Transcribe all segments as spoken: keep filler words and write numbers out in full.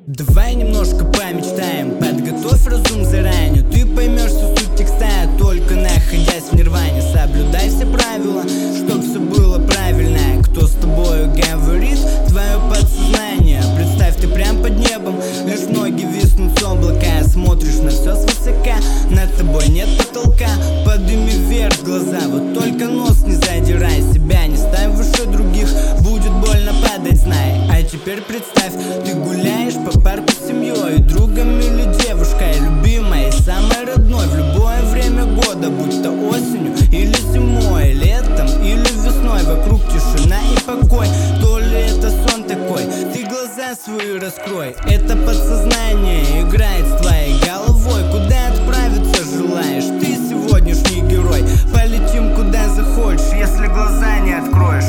Давай немножко помечтаем, подготовь разум заранее. Ты поймешь всю суть текста, только находясь в нирване. Соблюдай все правила, чтоб все было правильно. Кто с тобою говорит, твое подсознание. Представь, ты прям под небом, лишь ноги виснут с облака. Смотришь на все свысока, над тобой нет потолка. Подними вверх глаза, вот только нос не задирай. Себя не ставь выше других, будет больно падать, знай. А теперь представь, ты гуляешь по парку с семьей, другом или девушкой, любимой, самой родной. В любое время года, будь то осенью или зимой, летом или весной. Вокруг тишина и покой, то ли это сон такой? Ты глаза свои раскрой, это подсознание играет с твоей головой. Куда отправиться желаешь, ты сегодняшний герой. Полетим куда захочешь, если глаза не откроешь.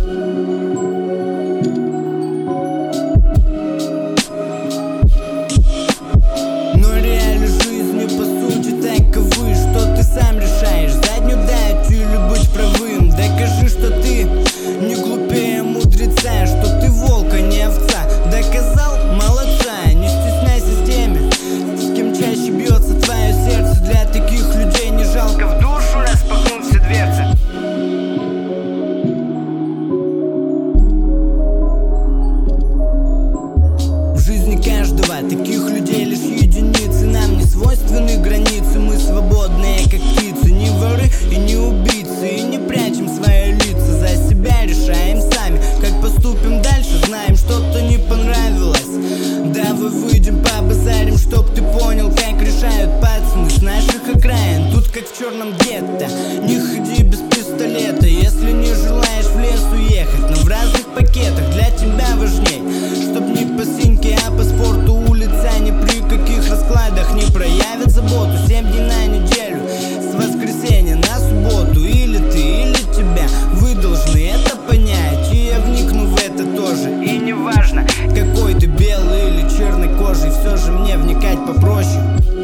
Сам решаешь, заднюю дать или быть правым. Докажи, что ты не глупее мудреца, что ты волк, а не овца. Доказал? Молодца, не стесняйся с теми, с кем чаще бьется твое сердце. Для таких людей не жалко в душу распахнуть все дверцы. В жизни каждого таких людей лишь единицы. Нам не свойственны границы, мы свободные как птицы. Не воры и не убийцы, и не прячем свои лица. За себя решаем сами, как поступим дальше. Знаем, что-то не понравилось, давай выйдем побазарим, чтоб ты понял, как решают пацаны с наших окраин. Тут как в черном гетто, не ходи без пистолета, если не желаешь в лес уехать. Но в разных пакетах для тебя важней, чтоб не по синьке, а по спорту. Улица ни при каких раскладах не проявит заботу. Семь дней на неделю, с воскресенья на субботу. Или ты, или тебя, вы должны это понять. И я вникну в это тоже. И не важно, какой ты белый или черной кожей, все же мне вникать попроще.